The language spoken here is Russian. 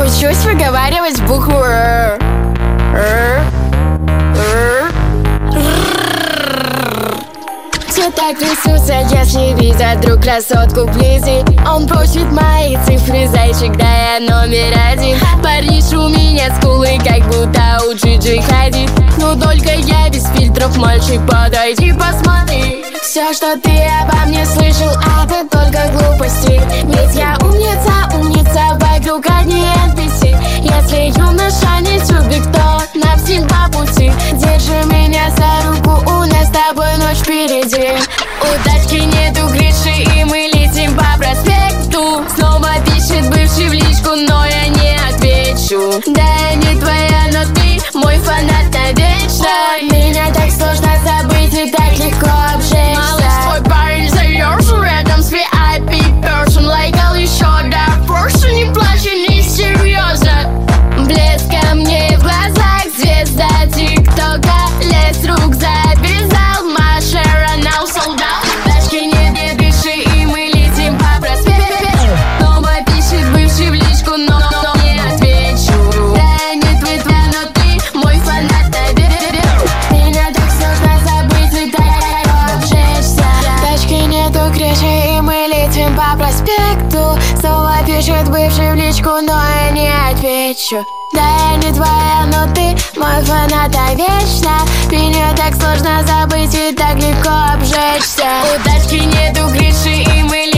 Учусь выговаривать букву Р. Все так трясутся, если видят друг красотку вблизи. Он просит мои цифры, зайчик, да я номер один. Париж, у меня скулы, как будто у Джиджи Хадид. Но только я без фильтров, мальчик, подойди, посмотри. Все, что ты обо мне слышал, это только глупости. Ведь я умница, умница, вокруг одни NPC. Если юноша не любит, то нам всем по пути. Держи меня за руку, у нас с тобой ночь впереди. У тачки нету крыши, и мы летим по проспекту. Снова пишет бывший в личку, но я не отвечу. Да, я не твоя, но ты мой фанат навечно. Меня так сложно забыть и так легко обжечься. Малыш, твой парень заёрзал рядом с VIP person. Лайкал еще до форса, не плачь и не серьезно. Блеска мне в глазах, звезда тиктока. Лес рук завязал, Маша Ронал солдат. Тачки не дыши, и мы летим по проспекту. Снова пишет бывший в личку, но не отвечу. Да, не твоя, но ты мой фанат, наверное. Меня так сложно забыть и так обжечься. Тачки нету крыши, и мы летим по проспекту. Снова пишет бывший в личку, но я не отвечу. Да, я не твоя, но ты мой фанат вечно. Меня так сложно забыть и так легко обжечься. У тачки нету крыши, и мы